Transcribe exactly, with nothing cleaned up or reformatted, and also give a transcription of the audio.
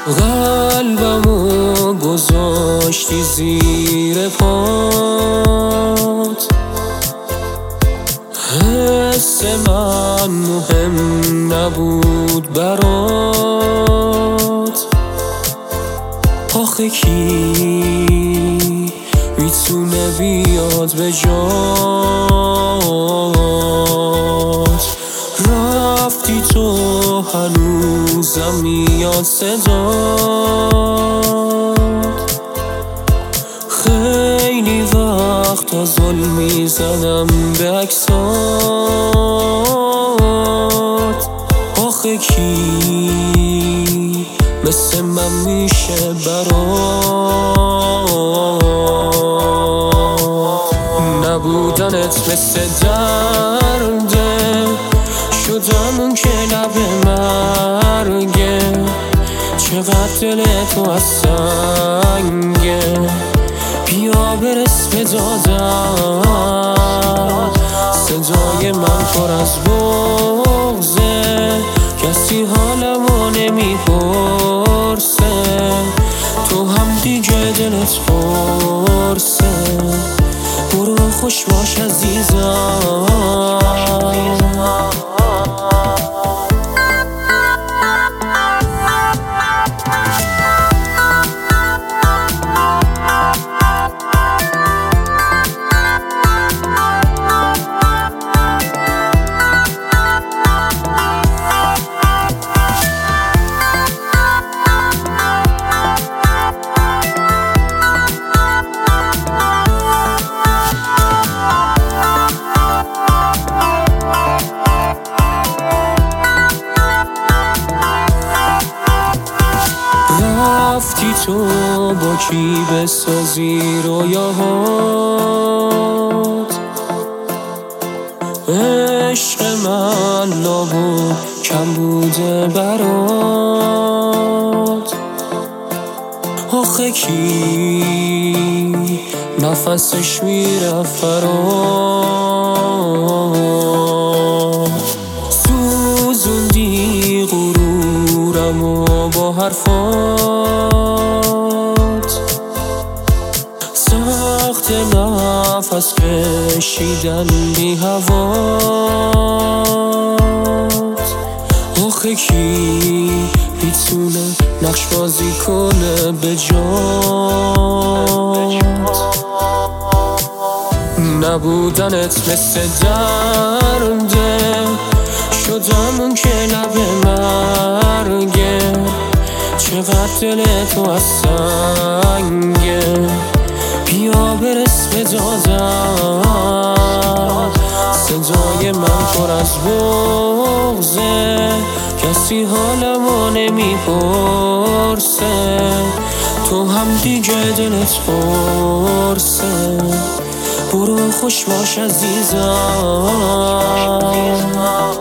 قلبمو گذاشتی زیر پات، حس من مهم نبود برات. آخه کی میتونه بیاد به جات؟ رفتی تو هنوزم میاد صدات. خیلی وقتا ظلم میزنم به عکسات. آخه کی مثل من میشه برات؟ نبودنت مثل درده، شدم اون که لب مرگه. چقدر دل تو از سنگه، بیا برس به دادم. صدای من پر از بغضه، کسی حالمو نمیپرسه. تو هم دیگه دلت پرسه، برو خوش باش عزیزم. رفتی تو با کی بسازی رویاهات؟ عشق من لابو کم بوده برات. آخه کی نفسش میره فرات؟ سوزوندی غرورمو با حرفات، سخت نفس کشیدن بی هوات. آخه کی میتونه نقش بازی کنه به جات؟ نبودنت مثل درده، شدم اون که لب مرگه. چقدر دل تو از سنگه، بیا برس به دادم. صدای من پر از بغضه، کسی حالمو نمیپرسه. تو هم دیگه دلت پرسه، برو خوش باش عزیزم.